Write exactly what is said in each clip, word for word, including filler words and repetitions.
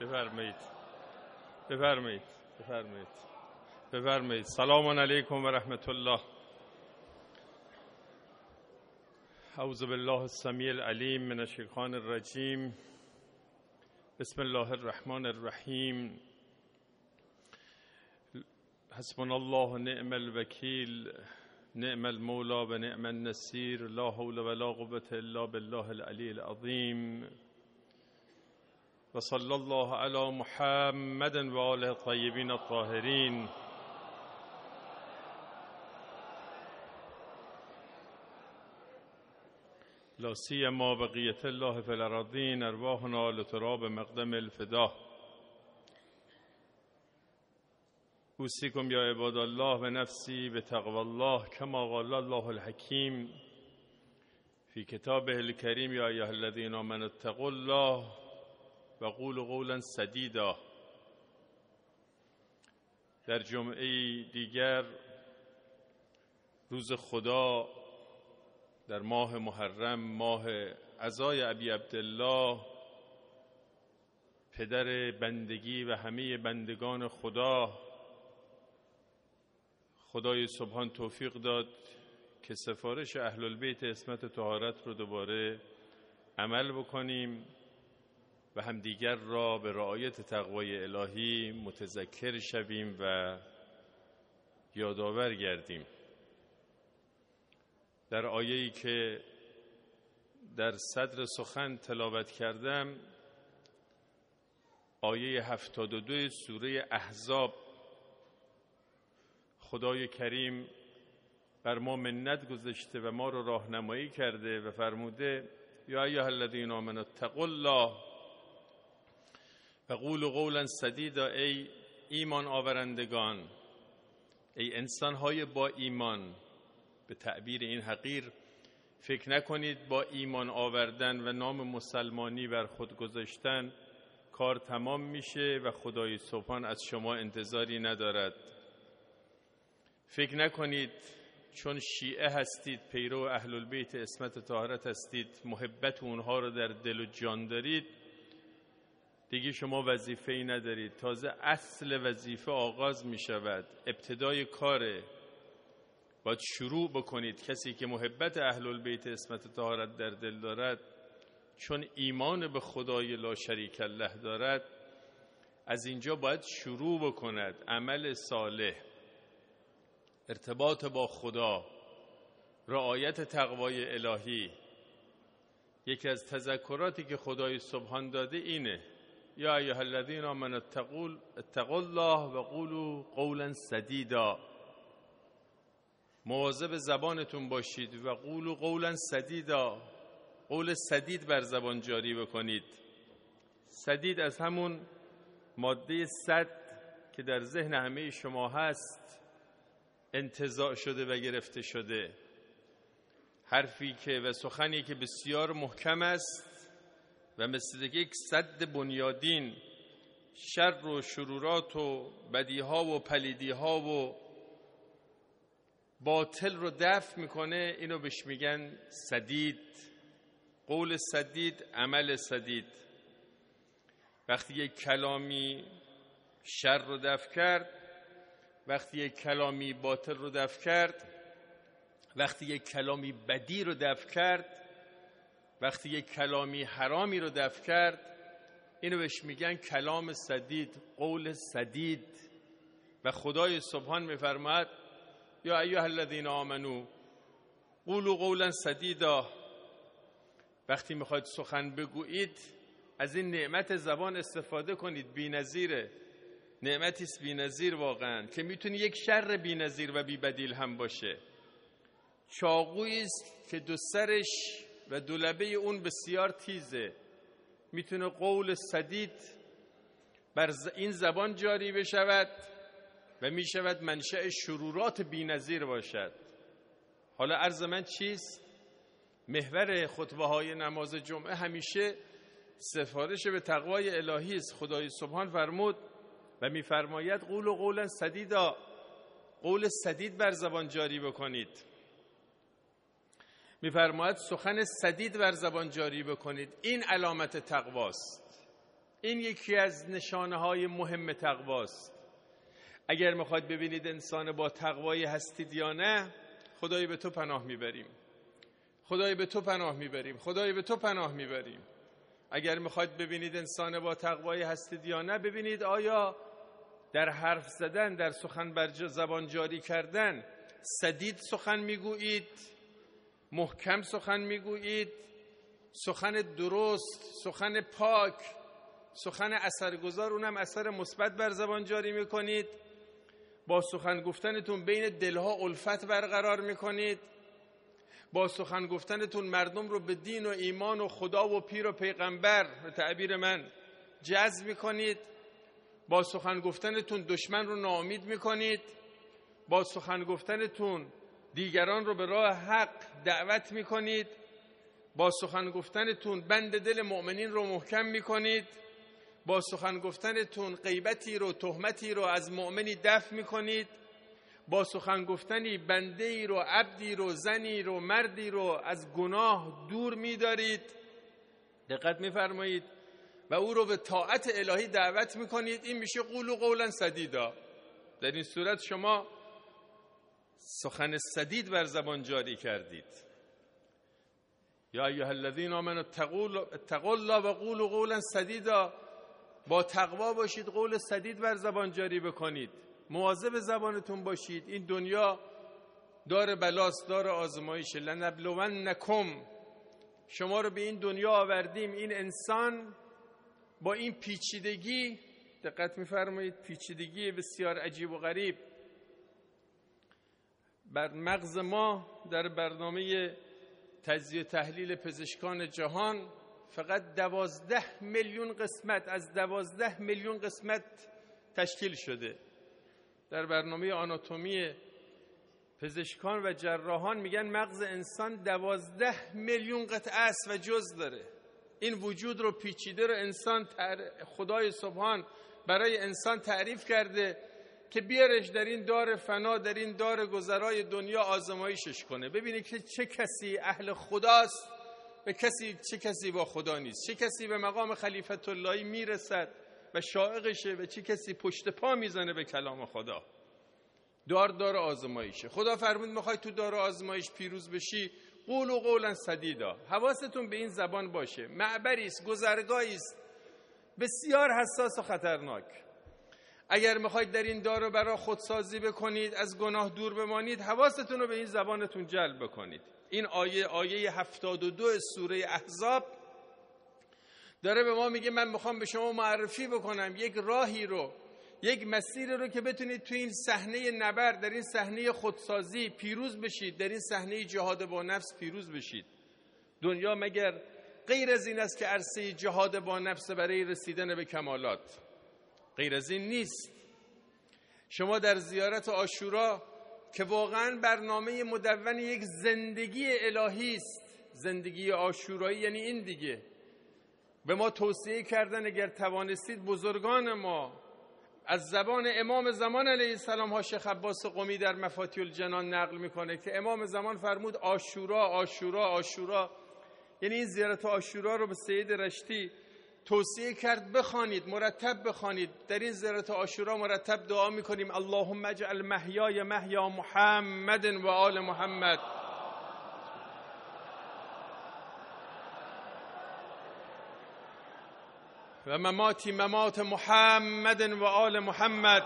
بفرمایید بفرمایید بفرمایید بفرمایید. سلام علیکم و رحمت الله. اعوذ بالله السمیع العلیم من الشیطان الرجیم. بسم الله الرحمن الرحیم. حسبنا الله و نعم الوکیل، نعم المولا و نعم النصیر، لا حول ولا قوة الا بالله العلی العظیم. و صلی الله علی محمد و آله الطیبین الطاهرین. لا سیما بقیة الله فی الارضین، ارواحنا لتراب مقدم الفدا. اوصیکم یا عباد الله و نفسی بتقوی الله کما قال الله الحکیم فی کتابه الکریم. یا ایها الذین آمنوا اتقوا الله و قولوا قولا سدیدا. در جمعه دیگر، روز خدا در ماه محرم، ماه عزای ابی عبدالله پدر بندگی و همه بندگان خدا، خدای سبحان توفیق داد که سفارش اهل البیت عصمت طهارت رو دوباره عمل بکنیم و همدیگر را به رعایت تقوای الهی متذکر شویم و یادآور گردیم. در آیه‌ای که در صدر سخن تلاوت کردم، آیه هفتاد و دو سوره احزاب، خدای کریم بر ما منت گذاشته و ما رو راهنمایی کرده و فرموده یا ایها الذین آمنوا اتقوا الله و قولوا قولا سدیدا. ای ایمان آورندگان، ای انسان‌های با ایمان، به تعبیر این حقیر فکر نکنید با ایمان آوردن و نام مسلمانی بر خود گذاشتن کار تمام میشه و خدای سبحان از شما انتظاری ندارد. فکر نکنید چون شیعه هستید، پیرو اهل البیت عصمت طهارت هستید، محبت اونها رو در دل و جان دارید، دیگه شما وظیفه‌ای ندارید. تازه اصل وظیفه آغاز می شود، ابتدای کاره. باید شروع بکنید. کسی که محبت اهل البیت عصمت طهارت در دل دارد، چون ایمان به خدای لا شریک الله دارد، از اینجا باید شروع بکند. عمل صالح، ارتباط با خدا، رعایت تقوای الهی. یکی از تذکراتی که خدای سبحان داده اینه یا ایها الذین آمنوا اتقوا الله و قولوا قولا سدیدا. مواظب زبانتون باشید و قولوا قولا سدیدا، قول سدید بر زبان جاری بکنید. سدید از همون ماده سد که در ذهن همه شما هست انتزاع شده و گرفته شده. حرفی که و سخنی که بسیار محکم است و مثل یک سد بنیادین شر و شرورات و بدیها و پلیدیها و باطل رو دفع میکنه. اینو بهش میگن سدید. قول سدید، عمل سدید. وقتی یک کلامی شر رو دفع کرد، وقتی یک کلامی باطل رو دفع کرد، وقتی یک کلامی بدی رو دفع کرد، وقتی یک کلامی حرامی رو دفع کرد، اینو بهش میگن کلام سدید، قول سدید. و خدای سبحان میفرماد یا ایها الذین آمنوا قولوا قولا سدیدا. وقتی میخواید سخن بگویید، از این نعمت زبان استفاده کنید. بی‌نظیره، نعمتی است بی‌نظیر واقعا، که میتونه یک شر بی‌نظیر و بی‌بدیل هم باشه. چاقویی است که دو سرش و دو لبه اون بسیار تیزه. میتونه قول سدید بر این زبان جاری بشود و میشود منشأ شرورات بی‌نظیر باشد. حالا عرض من چیست؟ محور خطبه های نماز جمعه همیشه سفارش به تقوای الهی است. خدای سبحان فرمود و میفرماید قولوا قولا سدیدا، قول سدید بر زبان جاری بکنید. میفرماید سخن سدید بر زبان جاری بکنید. این علامت تقواست. این یکی از نشانه‌های مهم تقواست. اگر میخواید ببینید انسان با تقوایی هستید یا نه، خدای به تو پناه میبریم، خدای به تو پناه میبریم، خدای به تو پناه میبریم. اگر میخواید ببینید انسان با تقوایی هستید یا نه، ببینید آیا در حرف زدن، در سخن بر زبان جاری کردن سدید سخن میگویید، محکم سخن میگویید، سخن درست، سخن پاک، سخن اثرگذار، اونم اثر مثبت بر زبان جاری میکنید، با سخن گفتنتون بین دلها الفت برقرار میکنید، با سخن گفتنتون مردم رو به دین و ایمان و خدا و پیر و پیغمبر به تعبیر من جذب میکنید، با سخن گفتنتون دشمن رو ناامید میکنید، با سخن گفتنتون دیگران رو به راه حق دعوت میکنید، با سخن گفتنتون بند دل مؤمنین رو محکم میکنید، با سخن گفتنتون غیبتی رو، تهمتی رو از مؤمنی دفع میکنید، با سخن گفتنی بنده ای رو، عبدی رو، زنی رو، مردی رو از گناه دور می‌دارید، دقت می‌فرمایید، و او رو به طاعت الهی دعوت می‌کنید. این میشه قولوا قولا سدیدا. در این صورت شما سخن سدید بر زبان جاری کردید. یا ایها الذین آمنوا اتقوا الله و قولوا قولا سدیدا. با تقوا باشید، قول سدید بر زبان جاری بکنید، مواظب زبانتون باشید. این دنیا دار بلاست، دار آزمایشه. لنبلونکم، شما رو به این دنیا آوردیم. این انسان با این پیچیدگی، دقت می‌فرمایید، پیچیدگی بسیار عجیب و غریب بر مغز ما در برنامه تجزیه تحلیل پزشکان جهان فقط دوازده میلیون قسمت از دوازده میلیون قسمت تشکیل شده. در برنامه آناتومی پزشکان و جراحان میگن مغز انسان دوازده میلیون قطعه است و جزء داره. این وجود رو پیچیده رو انسان خدای سبحان برای انسان تعریف کرده که بیارش در این دار فنا، در این دار گذرای دنیا آزمایشش کنه، ببینید که چه کسی اهل خداست و کسی چه کسی با خدا نیست، چه کسی به مقام خلیفت اللهی میرسد و شائقشه و چه کسی پشت پا میزنه به کلام خدا. دار دار آزمایشه. خدا فرمود میخوای تو دار آزمایش پیروز بشی، قولوا قولا سدیدا. حواستون به این زبان باشه. معبری است، گذرگاهی است بسیار حساس و خطرناک. اگر میخواید در این دار و برا خودسازی بکنید، از گناه دور بمانید، حواستون رو به این زبانتون جلب بکنید. این آیه آیه هفتاد و دو سوره احزاب داره به ما میگه من میخوام به شما معرفی بکنم یک راهی رو، یک مسیر رو که بتونید تو این صحنه نبرد، در این صحنه خودسازی پیروز بشید، در این صحنه جهاد با نفس پیروز بشید. دنیا مگر غیر از این است که عرصه جهاد با نفس برای رسیدن به کمالات؟ غیر از این نیست. شما در زیارت عاشورا که واقعا برنامه مدون یک زندگی الهی است، زندگی عاشورایی یعنی این دیگه، به ما توصیه کردن اگر توانستید بزرگان ما از زبان امام زمان علیه السلام ها. شیخ عباس قمی در مفاتیح الجنان نقل میکنه که امام زمان فرمود عاشورا عاشورا عاشورا، یعنی این زیارت عاشورا رو به سید رشتی توصیه کرد بخوانید، مرتب بخوانید. در این زیارت عاشورا مرتب دعا میکنیم اللهم اجعل محیای محیا محمد و آل محمد و مماتی ممات محمد و آل محمد.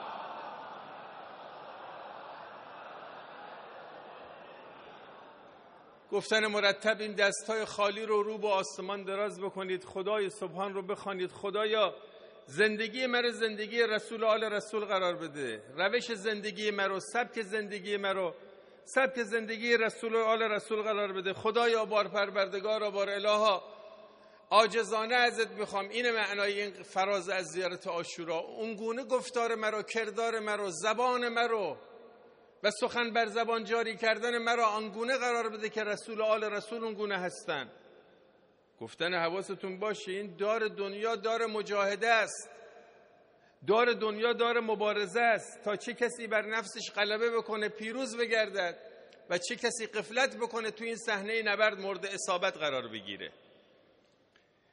گفتن مرتب این دستای خالی رو رو به آسمان دراز بکنید، خدای سبحان رو بخوانید. خدایا زندگی مرا زندگی رسول آل رسول قرار بده، روش زندگی مرا، سبک زندگی مرا سبک زندگی رسول آل رسول قرار بده. خدایا بار پروردگارا، بار الها، عاجزانه ازت میخوام. این معنای این فراز از زیارت عاشورا. اونگونه گفتار مرا، کردار مرا، زبان مرا و سخن بر زبان جاری کردن مرا آنگونه قرار بده که رسول آل رسول اونگونه هستن. گفتن حواستون باشه این دار دنیا دار مجاهده است، دار دنیا دار مبارزه است، تا چه کسی بر نفسش غلبه بکنه پیروز بگردد و چه کسی غفلت بکنه تو این صحنه نبرد مورد اصابت قرار بگیره.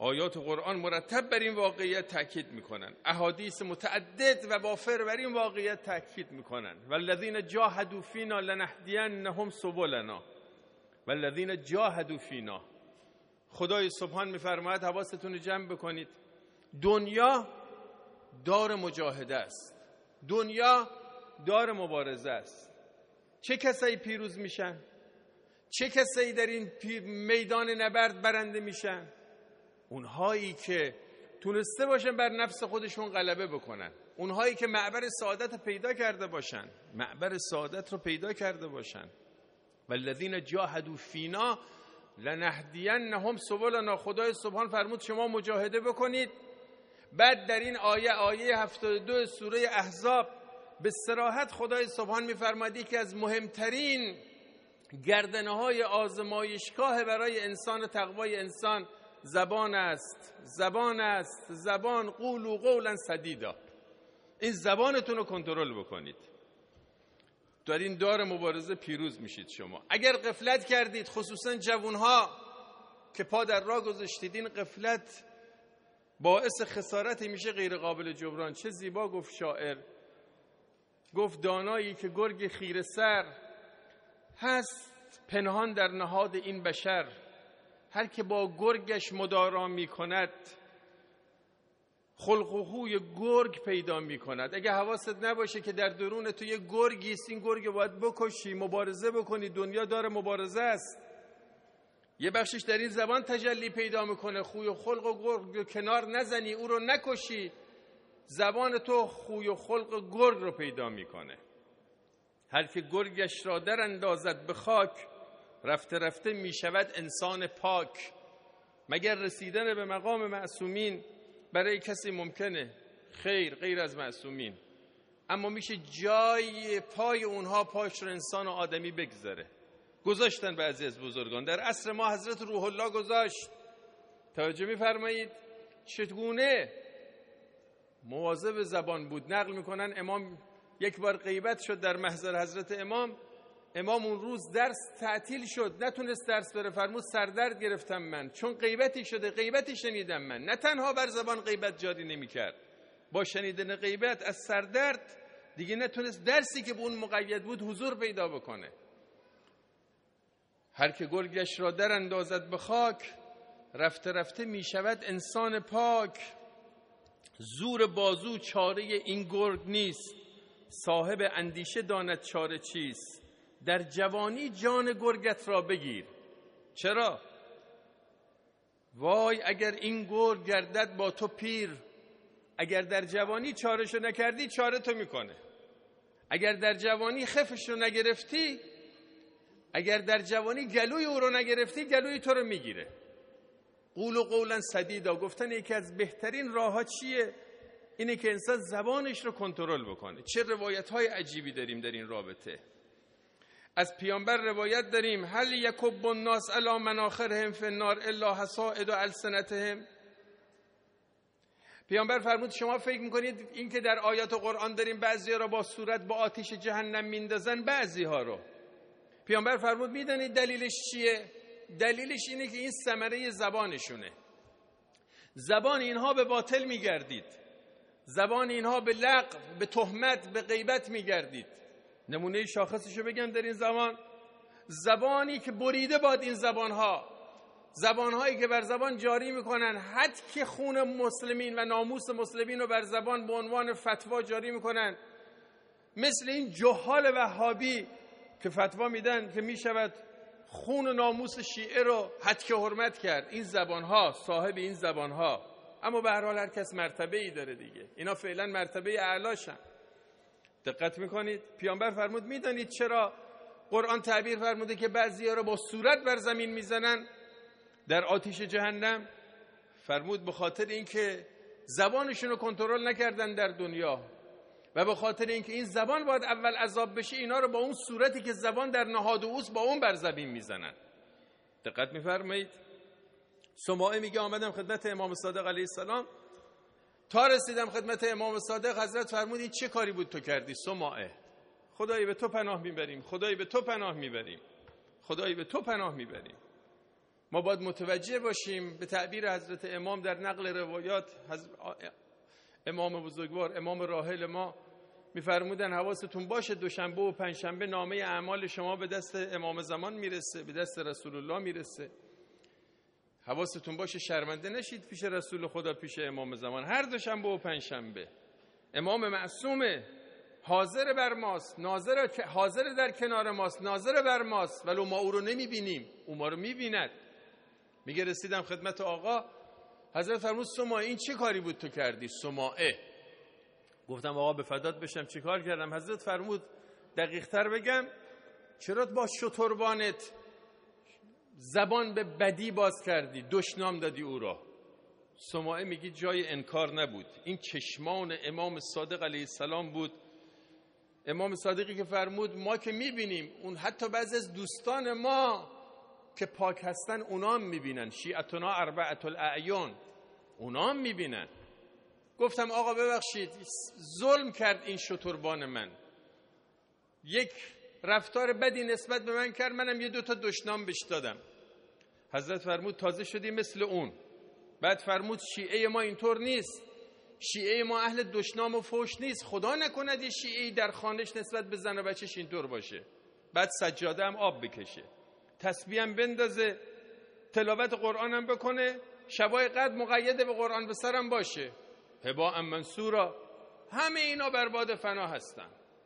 آیات قرآن مرتب بر این واقعیت تاکید میکنن، احادیث متعدد و وافر بر این واقعیت تاکید میکنن. والذین جاهدوا فینا لنهدینهم سبلنا والذین جاهدوا فینا. خدای سبحان میفرماید حواستون رو جمع بکنید، دنیا دار مجاهده است، دنیا دار مبارزه است. چه کسایی پیروز میشن؟ چه کسایی در این میدان نبرد برنده میشن؟ اونهایی که تونسته باشن بر نفس خودشون غلبه بکنن، اونهایی که معبر سعادت رو پیدا کرده باشن، معبر سعادت رو پیدا کرده باشن. والذین جاهدوا فینا لنهدینهم سبلنا. خدای سبحان فرمود شما مجاهده بکنید. بعد در این آیه آیه هفتاد و دو سوره احزاب به صراحت خدای سبحان میفرماید که از مهمترین گردنه‌های آزمایشگاه برای انسان و تقوای انسان زبان است، زبان است، زبان. قولوا قولا سدیدا. این زبانتون رو کنترل بکنید، در این دار مبارزه پیروز میشید. شما اگر غفلت کردید، خصوصا جوانها که پا در راه گذاشتید، این غفلت باعث خسارت میشه غیر قابل جبران. چه زیبا گفت شاعر، گفت دانایی که گرگ خیره سر هست پنهان در نهاد این بشر. هر که با گرگش مدارا می کند خلق و خوی گرگ پیدا می کند. اگه حواست نباشه که در درون تو یه گرگی است، این گرگ باید بکشی، مبارزه بکنی. دنیا داره مبارزه است. یه بخشش در این زبان تجلی پیدا میکنه، خوی و خلق و گرگ رو کنار نزنی، او رو نکشی، زبان تو خوی و خلق گرگ رو پیدا میکنه. هر که گرگش را در اندازد به خاک رفته رفته می شود انسان پاک. مگر رسیدن به مقام معصومین برای کسی ممکنه؟ خیر، غیر از معصومین. اما میشه جای پای اونها پاش رو انسان و آدمی بگذاره. گذاشتن بعضی از بزرگان، در عصر ما حضرت روح الله گذاشت. توجه میفرمایید چگونه مواظب زبان بود. نقل میکنن امام یک بار غیبت شد در محضر حضرت امام. امام اون روز درس تعطیل شد، نتونست درس بره. فرمود سردرد گرفتم من، چون غیبتی شده، غیبتی شنیدم من. نه تنها بر زبان غیبت جاری نمیکرد، با شنیدن غیبت از سردرد دیگه نتونست درسی که به اون مقید بود حضور پیدا بکنه. هر که گرگش را در اندازد به خاک رفته رفته می شود انسان پاک. زور بازو چاره این گرگ نیست، صاحب اندیشه داند چاره چیست. در جوانی جان گرگت را بگیر. چرا؟ وای اگر این گرگ گردد با تو پیر. اگر در جوانی چارهشو نکردی چاره تو میکنه. اگر در جوانی خفشو نگرفتی، اگر در جوانی گلوی او رو نگرفتی، گلوی تو رو میگیره. قول و قولا سدیدا. گفتن یکی از بهترین راه ها چیه؟ اینه که انسان زبانش رو کنترل بکنه. چه روایت های عجیبی داریم در این رابطه. از پیامبر روایت داریم هل یکب الناس علی مناخرهم فی النار الا حصائد السنتهم. پیامبر فرمود شما فکر میکنید این که در آیات قرآن داریم بعضی ها رو با صورت با آتش جهنم میندازن، بعضی ها رو. پیامبر فرمود میدونید دلیلش چیه؟ دلیلش اینه که این ثمره زبانشونه. زبان اینها به باطل میگردید، زبان اینها به لغو، به تهمت، به غیبت میگردید. نمونه شاخصشو بگم در این زمان، زبانی که بریده باد این زبانها، زبانهایی که بر زبان جاری میکنن حد که خون مسلمین و ناموس مسلمین رو بر زبان به عنوان فتوا جاری میکنن. مثل این جهال وهابی که فتوا میدن که میشود خون و ناموس شیعه رو حد که حرمت کرد. این زبانها، صاحب این زبانها. اما به هر حال هر کس مرتبه ای داره دیگه. اینا فعلا مرتبه اعلاشن. دقت میکنید؟ پیامبر فرمود میدانید چرا قرآن تعبیر فرموده که بعضی‌ها رو با صورت بر زمین میزنن در آتش جهنم؟ فرمود به خاطر اینکه زبانشون رو کنترل نکردن در دنیا و به خاطر اینکه این زبان باید اول عذاب بشه، اینا رو با اون صورتی که زبان در نهاد اوست با اون بر زمین میزنن. دقت میفرمایید؟ سماعه میگه آمدم خدمت امام صادق علیه السلام، تا رسیدم خدمت امام صادق حضرت فرمودی چه کاری بود تو کردی سماعه؟ خدایی به تو پناه میبریم، خدایی به تو پناه میبریم، خدایی به تو پناه میبریم. ما باید متوجه باشیم. به تعبیر حضرت امام در نقل روایات، امام بزرگوار امام راحل ما میفرمودن حواستون باشه دوشنبه و پنجشنبه نامه اعمال شما به دست امام زمان میرسه، به دست رسول الله میرسه. حواستون باشه شرمنده نشید پیش رسول خدا، پیش امام زمان. هر دوشنبه و پنجشنبه امام معصومه، حاضر بر ماست، ناظر حاضر در کنار ماست، ناظر بر ماست، ولو ما او رو نمیبینیم او ما رو میبیند. میگه رسیدم خدمت آقا، حضرت فرمود سماعه این چه کاری بود تو کردی؟ سماعه. گفتم آقا به فدات بشم چی کار کردم؟ حضرت فرمود دقیق تر بگم، چرا با شتربانت زبان به بدی باز کردی، دشنام دادی او را؟ سماعه میگی جای انکار نبود، این چشمان امام صادق علیه السلام بود. امام صادقی که فرمود ما که میبینیم، اون حتی بعضی از دوستان ما که پاک هستن اونا هم میبینن، شیعتنا اربعة الاعیان، اونا هم میبینن. گفتم آقا ببخشید ظلم کرد این شتربان من، یک رفتار بدی نسبت به من کرد، منم یه دوتا دشنام بهش دادم. حضرت فرمود تازه شدی مثل اون. بعد فرمود شیعه ما اینطور نیست، شیعه ما اهل دشنام و فوش نیست، خدا نکند یه شیعه‌ای در خانش نسبت به زن و بچه‌ش اینطور باشه. بعد سجاده هم آب بکشه، تسبیح هم بندازه، تلاوت قرآن هم بکنه، شبای قدر مقید به قرآن به سرم باشه، هباء منصورا. همه اینا برباد فنا هستن.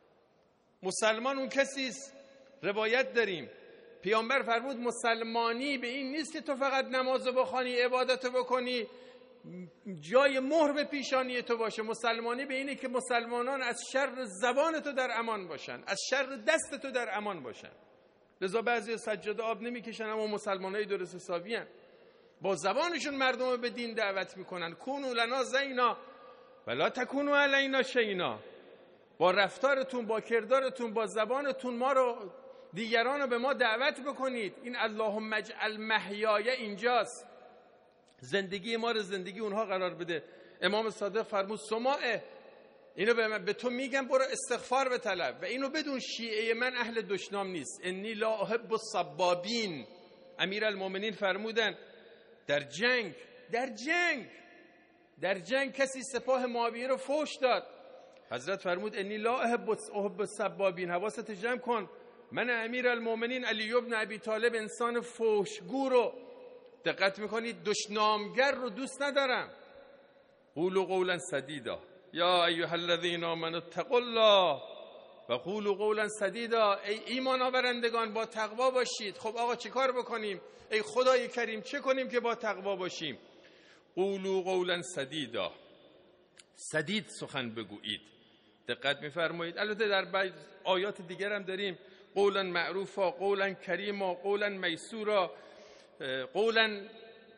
مسلمان اون کسیست، روایت داریم پیامبر فرمود مسلمانی به این نیست که تو فقط نماز بخوانی، عبادت بکنی، جای مهر به پیشانی تو باشه. مسلمانی به اینه که مسلمانان از شر زبان تو در امان باشن، از شر دست تو در امان باشن. لذا بعضی سجاده آب نمیکشن اما مسلمانای درست حسابی هن، با زبانشون مردم رو به دین دعوت میکنن. کونوا لنا زینا ولا تکونوا علینا شینا. با رفتارتون، با کردارتون، با زبانتون ما رو، دیگران رو به ما دعوت بکنید. این اللهم اجعل محیای اینجاست، زندگی ما رو زندگی اونها قرار بده. امام صادق فرمود سماعه اینو به, من، به تو میگم برو استغفار بطلب و اینو بدون شیعه من اهل دشنام نیست. انی لا احب الصبابین. امیرالمومنین فرمودن در جنگ در جنگ در جنگ کسی سپاه معاویه رو فوش داد. حضرت فرمود انی لا احب احب الصبابین، حواست جمع کن، من امیرالمومنین علی ابن ابی طالب انسان فوشگو رو، دقت میکنید، دشنامگر رو دوست ندارم. قولوا قولا سدیدا یا ایها الذین آمنوا اتقوا الله و قولوا قولا سدیدا. ای ایمان آورندگان با تقوا باشید. خب آقا چی کار بکنیم؟ ای خدای کریم چه کنیم که با تقوا باشیم؟ قولوا قولا سدیدا، سدید سخن بگویید. دقت میفرمایید. البته در بعض آیات دیگر هم داریم قولا معروفا، قولا کریما، قولا میسورا، قولا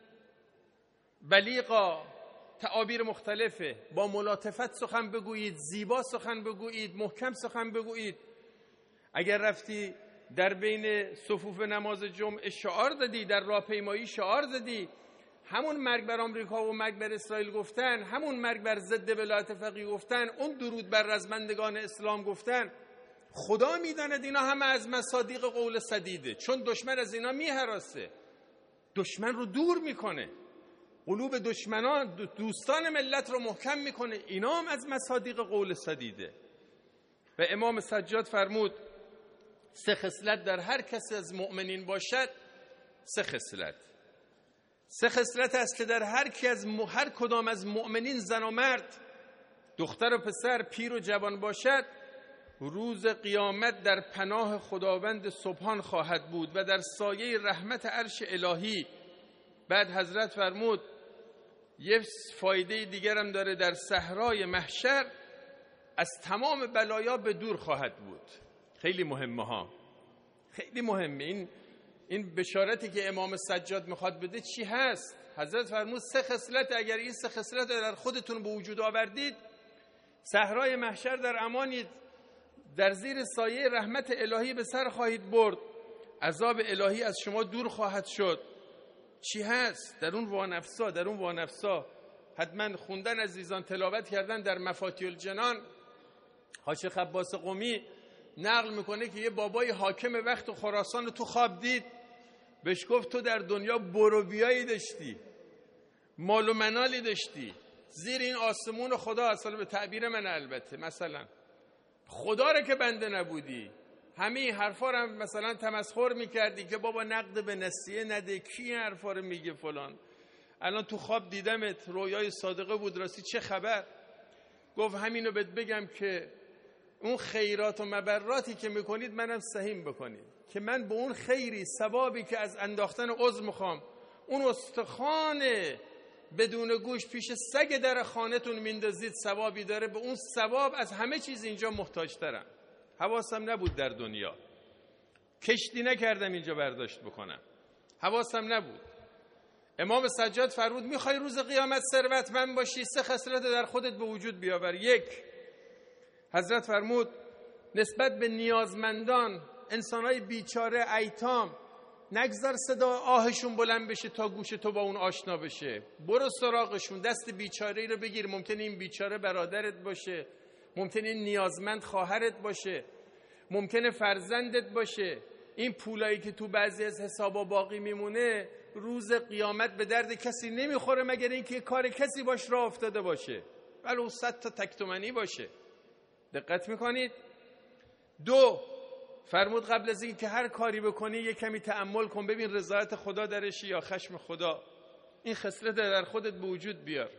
بلیغا، تعابیر مختلفه. با ملاطفت سخن بگویید، زیبا سخن بگویید، محکم سخن بگویید. اگر رفتی در بین صفوف نماز جمعه شعار دادی، در راهپیمایی شعار دادی، همون مرگ بر آمریکا و مرگ بر اسرائیل گفتن، همون مرگ بر ضد ولایت فقیه گفتن، اون درود بر رزمندگان اسلام گفتن، خدا میداند اینا همه از مصادیق قول سدیده، چون دشمن از اینا میهراسه، دشمن رو دور میکنه، قلوب دشمنان دوستان ملت رو محکم میکنه. اینا هم از مصادیق قول سدیده. و امام سجاد فرمود سه خصلت در هر کس از مؤمنین باشد، سه خصلت سه خصلت است که در هر کی از م... هر کدام از مؤمنین زن و مرد، دختر و پسر، پیر و جوان باشد، روز قیامت در پناه خداوند سبحان خواهد بود و در سایه رحمت عرش الهی. بعد حضرت فرمود یه فایده دیگر هم داره، در صحرای محشر از تمام بلایا به دور خواهد بود. خیلی مهمه ها، خیلی مهمه. این این بشارتی که امام سجاد میخواد بده چی هست؟ حضرت فرمود سه خصلت، اگر این سه خصلت در خودتون به وجود آوردید، صحرای محشر در امانید، در زیر سایه رحمت الهی به سر خواهید برد، عذاب الهی از شما دور خواهد شد. چی هست؟ در اون وانفسا در اون وانفسا حتما خوندن عزیزان، تلاوت کردن در مفاتیح الجنان. حاج خباس قمی نقل میکنه که یه بابای حاکم وقت خراسان رو تو خواب دید، بهش گفت تو در دنیا برو بیایی داشتی، مال و منالی داشتی، زیر این آسمون خدا، اصلا به تعبیر من البته، مثلا خدا رو که بنده نبودی، همه این حرفا رو هم مثلا تمسخر میکردی که بابا نقد به نسیه نده، کی این حرفا رو میگه فلان. الان تو خواب دیدمت، رویای صادقه بود، راستی چه خبر؟ گفت همینو بهت بگم که اون خیرات و مبراتی که میکنید منم سهیم بکنید، که من به اون خیری ثوابی که از انداختن عضو میخوام، اون استخوان بدون گوش پیش سگ در خانه‌تون میندازید ثوابی داره، به اون ثواب از همه چیز اینجا محتاج ترم. حواسم نبود در دنیا، کشتی نکردم اینجا برداشت بکنم، حواسم نبود. امام سجاد فرمود میخوای روز قیامت ثروتمند باشی، سه خصلت در خودت به وجود بیاور. یک، حضرت فرمود نسبت به نیازمندان، انسانای بیچاره، ایتام، نگذار صدا آهشون بلند بشه تا گوش تو با اون آشنا بشه، برو سراغشون، دست بیچاره ای رو بگیر. ممکنه این بیچاره برادرت باشه، ممکنه این نیازمند خواهرت باشه، ممکنه فرزندت باشه. این پولایی که تو بعضی از حسابا باقی میمونه روز قیامت به درد کسی نمیخوره مگر اینکه کار کسی باش راه افتاده باشه، ولو صد تا تک تومنی باشه. دقت میکنید؟ دو، فرمود قبل از این که هر کاری بکنی یه کمی تأمل کن، ببین رضایت خدا درشه یا خشم خدا. این خصلت در خودت به وجود بیار،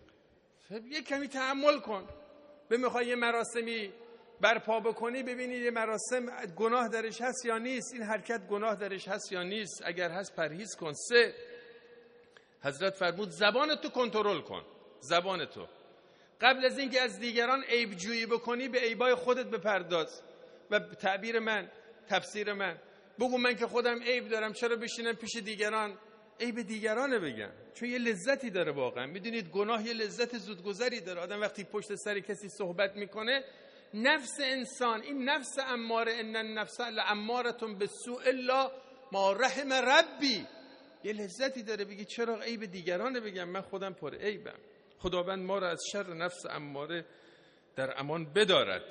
یه کمی تأمل کن. به میخوای یه مراسمی برپا بکنی، ببینی یه مراسم گناه درش هست یا نیست، این حرکت گناه درش هست یا نیست، اگر هست پرهیز کن. سه، حضرت فرمود زبانتو کنترل کن. زبانتو قبل از اینکه از دیگران عیب جویی بکنی به عیبای خودت بپرداز. و تعبیر من، تفسیر من، بگو من که خودم عیب دارم، چرا بشینم پیش دیگران عیب دیگرانه بگم؟ چون یه لذتی داره واقعا. میدونید گناه یه لذت زودگذری داره. آدم وقتی پشت سر کسی صحبت میکنه، نفس انسان، این نفس اماره، ان النفس لامارة بالسوء الا ما رحم ربی، یه لذتی داره. بگی چرا عیب دیگرانه بگم، من خودم پر عیبم. خداوند ما را از شر نفس اماره در امان بدارد.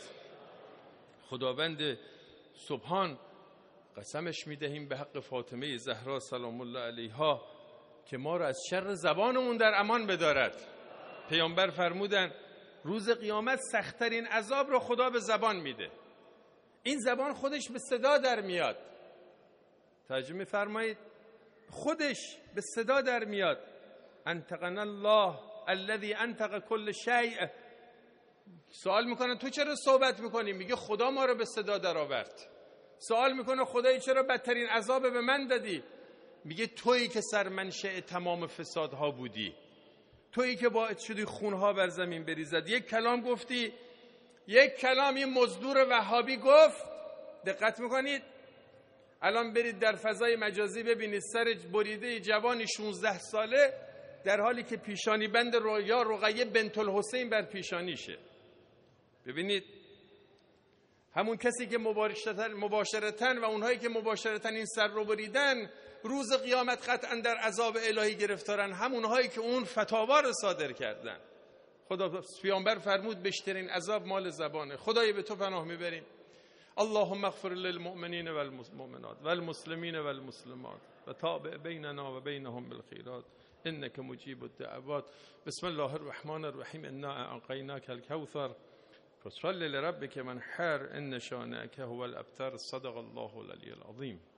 خداوند سبحان قسمش میدهیم به حق فاطمه زهرا سلام الله علیها که ما را از شر زبانمون در امان بدارد. پیامبر فرمودن روز قیامت سخت‌ترین عذاب رو خدا به زبان میده. این زبان خودش به صدا در میاد. توجه میفرمایید؟ خودش به صدا در میاد. انطقنا الله الذي انطق كل شیء. سوال میکنه تو چرا صحبت میکنی؟ میگه خدا ما رو به صدا در آورد. سوال میکنه خدای چرا بدترین عذاب به من دادی؟ میگه تویی که سرمنشأ تمام فسادها بودی، تویی که باعث شدی خونها بر زمین بریزد. یک کلام گفتی، یک کلام این مزدور وهابی گفت. دقت میکنید؟ الان برید در فضای مجازی ببینید سر بریده جوانی شانزده ساله در حالی که پیشانی بند رویا رقیه بنت الحسین بر پیشانیشه. ببینید همون کسی که مباشرتاً و اونهایی که مباشرتاً این سر رو بریدن روز قیامت قطعاً در عذاب الهی گرفتارن، همونهایی که اون فتاوا رو صادر کردن. خدا پیامبر فرمود بیشترین عذاب مال زبانه. خدای به تو پناه میبریم. اللهم اغفر للمؤمنین والمؤمنات والمسلمین والمسلمات و تابع بیننا و بینهم بالخیرات انک مجیب الدعوات. بسم الله الرحمن الرحیم. انا اعطیناک الکوثر فصل لربک منحر ان شانئک هو الابتر. صدق الله العلی العظیم.